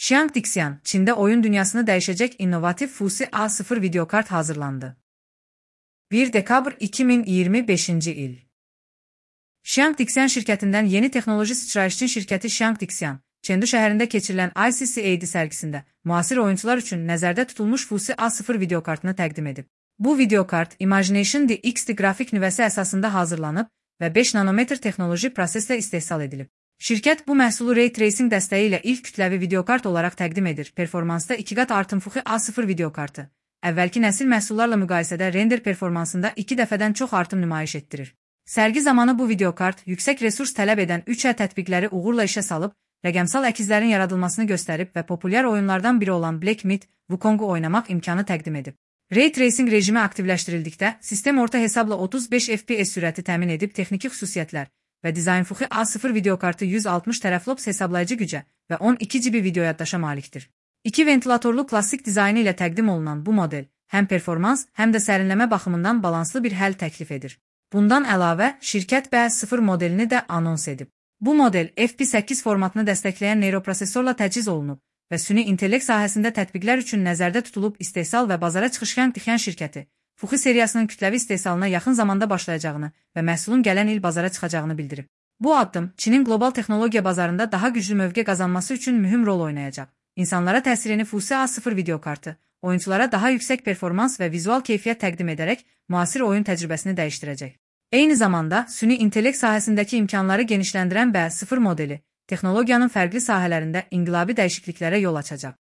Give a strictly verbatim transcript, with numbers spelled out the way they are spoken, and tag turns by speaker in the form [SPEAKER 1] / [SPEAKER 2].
[SPEAKER 1] Xiang Dixian, Çində oyun dünyasını dəyişəcək innovativ Fusi A sıfır videokart hazırlandı. bir dekabr iki min iyirmi beşinci il. Xiang Dixian şirkətindən yeni texnoloji sıçrayışçı şirkəti Xiang Dixian, Çendu şəhərində keçirilən I C C A D sərgisində müasir oyuncular üçün nəzərdə tutulmuş Fusi A sıfır videokartını təqdim edib. Bu videokart Imagination D X D qrafik nüvəsi əsasında hazırlanıb və beş nanometr texnoloji proseslə istehsal edilib. Şirkət bu məhsulu Ray Tracing dəstəyi ilə ilk kütləvi videokart olaraq təqdim edir. Performansda iki qat artım Fusi A sıfır videokartı əvvəlki nəsil məhsullarla müqayisədə render performansında iki dəfədən çox artım nümayiş etdirir. Sərgi zamanı bu videokart yüksək resurs tələb edən üç ə tətbiqləri uğurla işə salıb, rəqəmsal əkizlərin yaradılmasını göstərib və populyar oyunlardan biri olan Black Myth Wukong'u oynamaq imkanı təqdim edib. Ray Tracing rejimi aktivləşdirildikdə, sistem orta hesabla otuz beş F P S sürəti təmin edib texniki xüsusiyyətlər və dizayn Fusi A sıfır videokartı yüz altmış teraflops hesablayıcı gücə və on iki G B video yaddaşa malikdir. İki ventilatorlu klassik dizaynı ilə təqdim olunan bu model həm performans, həm də sərinləmə baxımından balanslı bir həll təklif edir. Bundan əlavə, şirkət B sıfır modelini də anons edib. Bu model F P səkkiz formatını dəstəkləyən neyroprosesorla təchiz olunub və süni intellekt sahəsində tətbiqlər üçün nəzərdə tutulub istehsal və bazara çıxış Xiang Dixian şirkəti Fusi seriyasının kütləvi istehsalına yaxın zamanda başlayacağını və məhsulun gələn il bazara çıxacağını bildirib. Bu addım Çinin qlobal texnologiya bazarında daha güclü mövqe qazanması üçün mühüm rol oynayacaq. İnsanlara təsirini Fusi A sıfır videokartı, oyunculara daha yüksək performans və vizual keyfiyyət təqdim edərək müasir oyun təcrübəsini dəyişdirəcək. Eyni zamanda, süni intellekt sahəsindəki imkanları genişləndirən B sıfır modeli, texnologiyanın fərqli sahələrində inqilabi dəyişikliklərə yol açacaq.